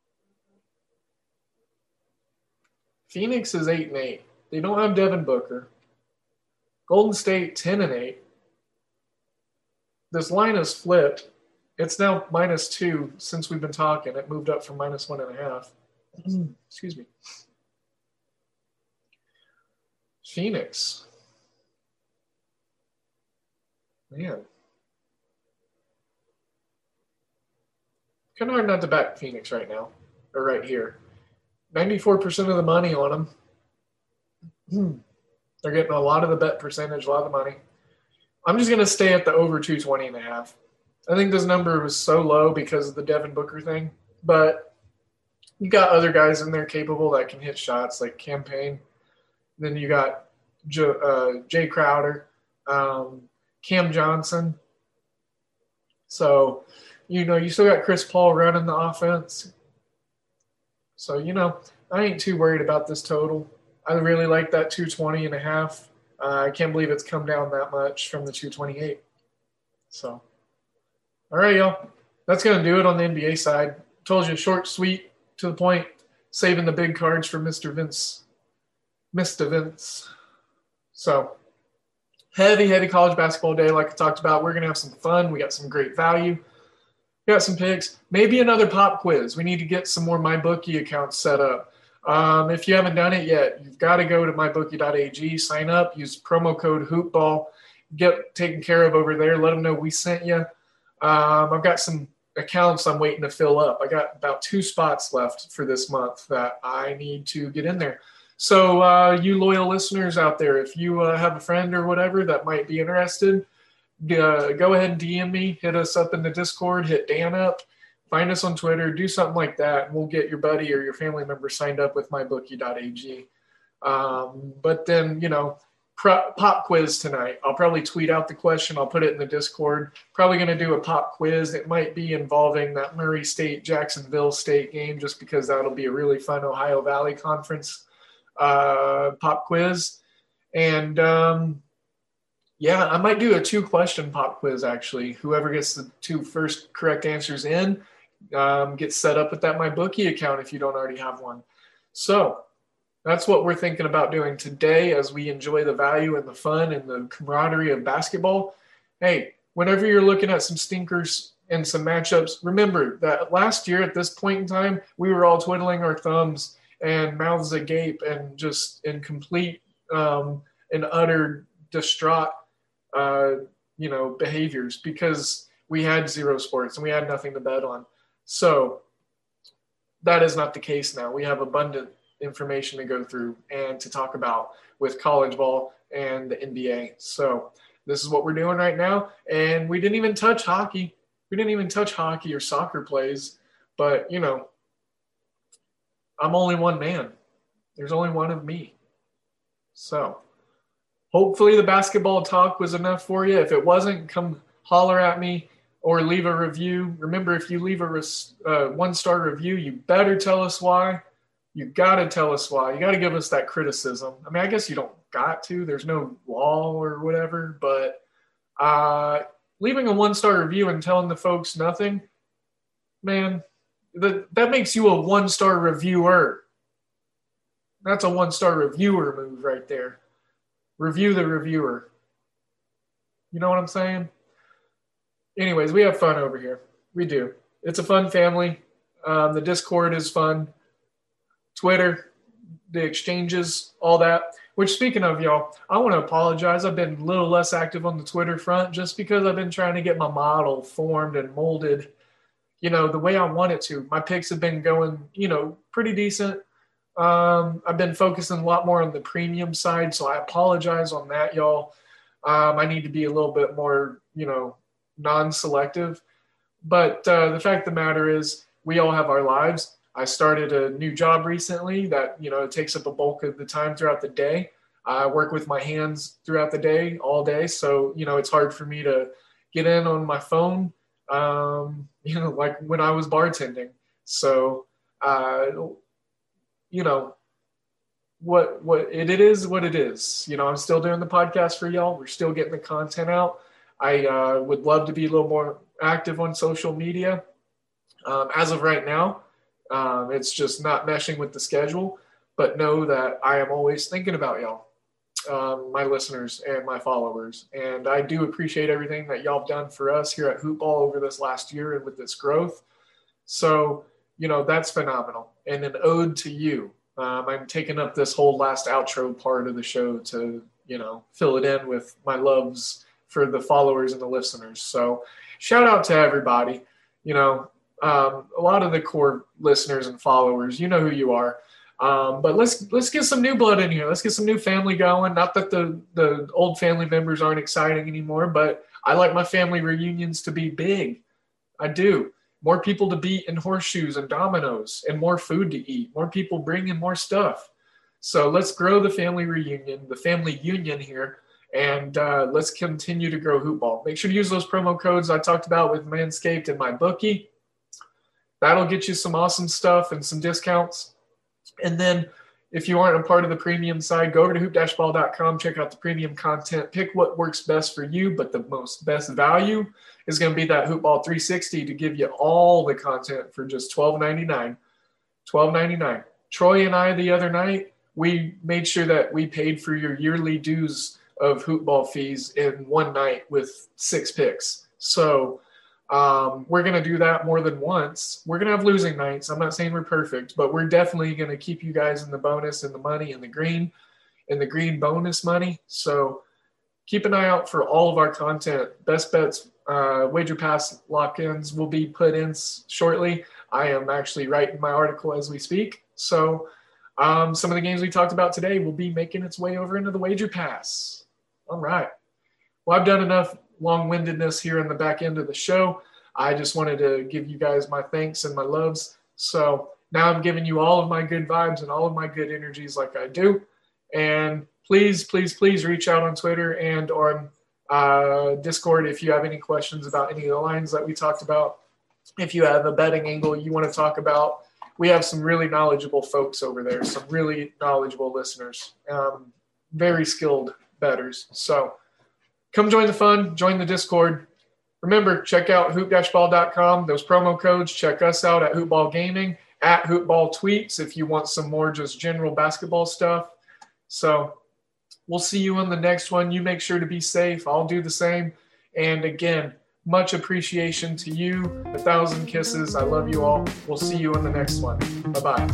Phoenix is 8-8. They don't have Devin Booker. Golden State 10-8. This line has flipped. It's now -2 since we've been talking. It moved up from -1.5. Excuse me. Phoenix. Man. Kind of hard not to back Phoenix right now, or right here. 94% of the money on them. They're getting a lot of the bet percentage, a lot of the money. I'm just going to stay at the over 220.5. I think this number was so low because of the Devin Booker thing, but you got other guys in there capable that can hit shots like Campaign. Then you got Jay Crowder, Cam Johnson. So, you still got Chris Paul running the offense. So, I ain't too worried about this total. I really like that 220.5. I can't believe it's come down that much from the 228. So, all right, y'all. That's going to do it on the NBA side. Told you, short, sweet, to the point, saving the big cards for Mr. Vince. Mr. Vince. So, heavy college basketball day like I talked about. We're going to have some fun. We got some great value. We got some picks. Maybe another pop quiz. We need to get some more MyBookie accounts set up. If you haven't done it yet, you've got to go to mybookie.ag, sign up, use promo code HoopBall, get taken care of over there. Let them know we sent you. I've got some accounts I'm waiting to fill up. I got about 2 spots left for this month that I need to get in there. So you loyal listeners out there, if you have a friend or whatever that might be interested, go ahead and DM me, hit us up in the Discord, hit Dan up. Find us on Twitter, do something like that, and we'll get your buddy or your family member signed up with mybookie.ag. But then, pop quiz tonight. I'll probably tweet out the question. I'll put it in the Discord. Probably going to do a pop quiz. It might be involving that Murray State, Jacksonville State game, just because that'll be a really fun Ohio Valley Conference pop quiz. And, I might do a 2-question pop quiz, actually. Whoever gets the 2 first correct answers in gets set up with that MyBookie account if you don't already have one. So that's what we're thinking about doing today as we enjoy the value and the fun and the camaraderie of basketball. Hey, whenever you're looking at some stinkers and some matchups, remember that last year at this point in time, we were all twiddling our thumbs and mouths agape and just in complete and utter distraught behaviors because we had 0 sports and we had nothing to bet on. So that is not the case now. We have abundant information to go through and to talk about with college ball and the NBA. So this is what we're doing right now. And we didn't even touch hockey. We didn't even touch hockey or soccer plays. But, I'm only one man. There's only one of me. So hopefully the basketball talk was enough for you. If it wasn't, come holler at me or leave a review. Remember, if you leave a 1-star review, you better tell us why. You got to tell us why. You got to give us that criticism. I mean, I guess you don't got to. There's no law or whatever. But leaving a 1-star review and telling the folks nothing, man, that makes you a 1-star reviewer. That's a 1-star reviewer move right there. Review the reviewer. You know what I'm saying? Anyways, we have fun over here. We do. It's a fun family. The Discord is fun. Twitter, the exchanges, all that. Which, speaking of, y'all, I want to apologize. I've been a little less active on the Twitter front just because I've been trying to get my model formed and molded, the way I want it to. My picks have been going, pretty decent. I've been focusing a lot more on the premium side, so I apologize on that, y'all. I need to be a little bit more, non-selective. But the fact of the matter is we all have our lives. I started a new job recently that, it takes up a bulk of the time throughout the day. I work with my hands throughout the day, all day. So, it's hard for me to get in on my phone like when I was bartending. So, what it is what it is. I'm still doing the podcast for y'all. We're still getting the content out. I would love to be a little more active on social media. As of right now, it's just not meshing with the schedule, but know that I am always thinking about y'all, my listeners and my followers. And I do appreciate everything that y'all have done for us here at Hoopball over this last year and with this growth. So, that's phenomenal. And an ode to you. I'm taking up this whole last outro part of the show to, fill it in with my loves for the followers and the listeners. So shout out to everybody. A lot of the core listeners and followers, you know who you are. But let's get some new blood in here. Let's get some new family going. Not that the old family members aren't exciting anymore, but I like my family reunions to be big. I do. More people to beat in horseshoes and dominoes and more food to eat. More people bring in more stuff. So let's grow the family reunion, the family union here, and let's continue to grow Hoopball. Make sure to use those promo codes I talked about with Manscaped and MyBookie. That'll get you some awesome stuff and some discounts. And then if you aren't a part of the premium side, go over to hoop-ball.com, check out the premium content, pick what works best for you, but the best value is going to be that Hoopball 360 to give you all the content for just $12.99. $12.99. Troy and I the other night, we made sure that we paid for your yearly dues of Hoopball fees in one night with 6 picks. So we're going to do that more than once. We're going to have losing nights. I'm not saying we're perfect, but we're definitely going to keep you guys in the bonus and the money and the green bonus money. So keep an eye out for all of our content. Best bets, wager pass lock-ins will be put in shortly. I am actually writing my article as we speak. So some of the games we talked about today will be making its way over into the wager pass. All right. Well, I've done enough long-windedness here in the back end of the show. I just wanted to give you guys my thanks and my loves. So now I'm giving you all of my good vibes and all of my good energies like I do. And please, please, please reach out on Twitter and on Discord if you have any questions about any of the lines that we talked about. If you have a betting angle you want to talk about, we have some really knowledgeable folks over there, some really knowledgeable listeners, very skilled bettors. So come join the fun, join the Discord. Remember, check out hoop-ball.com, those promo codes. Check us out at Hoopball Gaming, at Hoopball Tweets if you want some more just general basketball stuff. So we'll see you on the next one. You make sure to be safe. I'll do the same. And again, much appreciation to you. 1,000 kisses. I love you all. We'll see you in the next one. Bye-bye.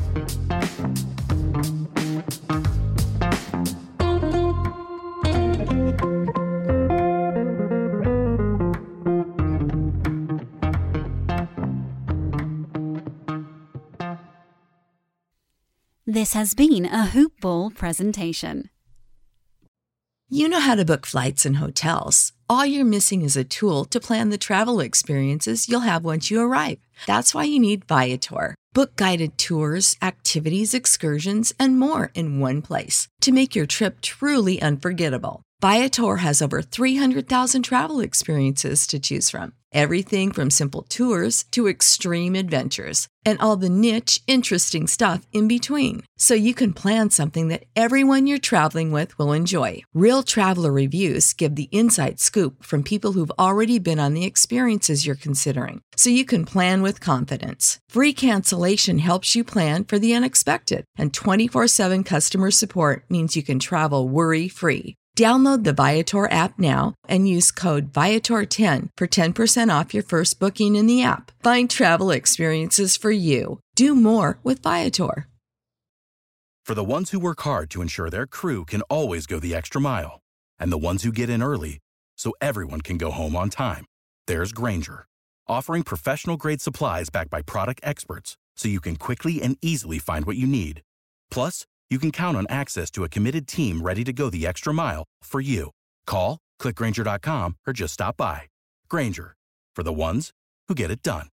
This has been a Hoop Ball presentation. You know how to book flights and hotels. All you're missing is a tool to plan the travel experiences you'll have once you arrive. That's why you need Viator. Book guided tours, activities, excursions, and more in one place to make your trip truly unforgettable. Viator has over 300,000 travel experiences to choose from. Everything from simple tours to extreme adventures and all the niche, interesting stuff in between. So you can plan something that everyone you're traveling with will enjoy. Real traveler reviews give the inside scoop from people who've already been on the experiences you're considering. So you can plan with confidence. Free cancellation helps you plan for the unexpected. And 24/7 customer support means you can travel worry-free. Download the Viator app now and use code Viator10 for 10% off your first booking in the app. Find travel experiences for you. Do more with Viator. For the ones who work hard to ensure their crew can always go the extra mile, and the ones who get in early so everyone can go home on time, there's Grainger, offering professional-grade supplies backed by product experts so you can quickly and easily find what you need. Plus, you can count on access to a committed team ready to go the extra mile for you. Call, click Grainger.com, or just stop by. Grainger, for the ones who get it done.